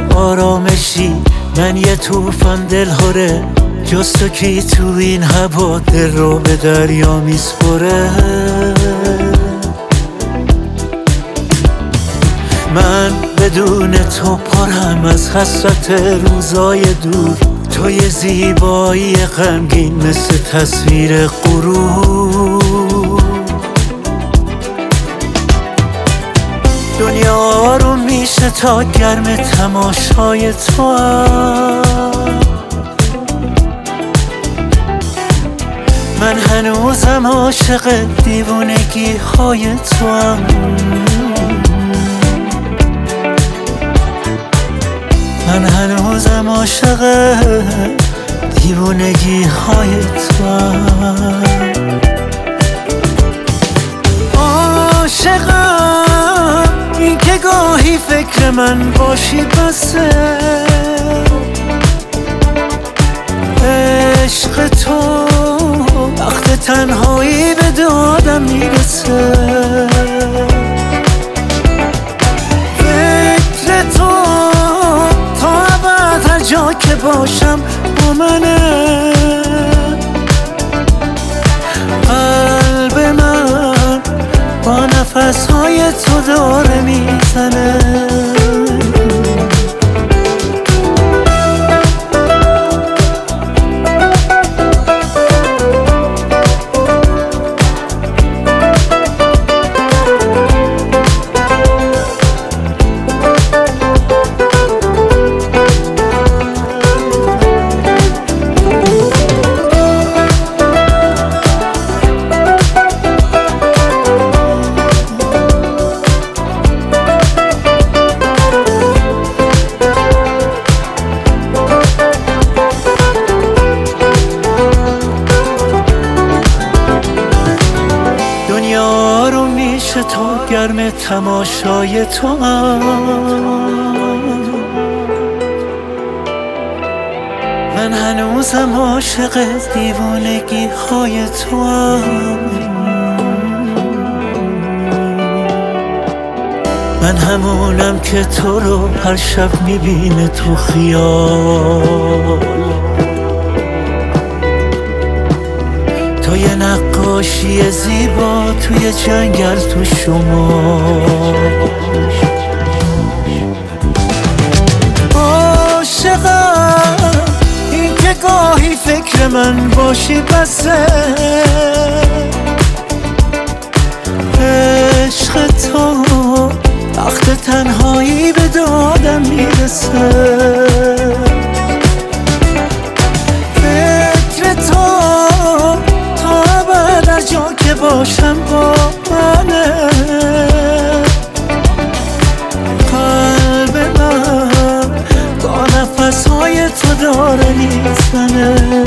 آرامشی، من یه طوفان دلهوره، جز تو کی تو این هوا دل رو به دریا میسپره. من بدون تو پرم از حسرت روزای دور، تو یه زیبایی غمگین مثل تصویر غرور. دنیا رو میشه تا گرم تماشای تو هم. من هنوزم عاشق دیوونگی های تو هم. من هنوزم عاشق دیوونگی های تو هم. عاشقم این که گاهی فکر من باشی بسه، عشق تو وقت تنهایی به دادم میرسه. فکر تو تا ابد هر جا که باشم با منه. قلب من با نفسهای تو داره میزنه. دنیا رو میشه تا گرم تماشای تو هم. من هنوزم عاشق دیوانگی های تو هم. من همونم که تو رو هر شب میبینه تو خیال. تو یه نقاشی زیبا توی جنگل تو شمال. عاشقم این که گاهی فکر من باشی بسه، عشق تو وقت تنهایی به دادم میرسه. فکر تو تا ابد هر جا که باشم با منه. قلب من با نفسهای تو داره میزنه.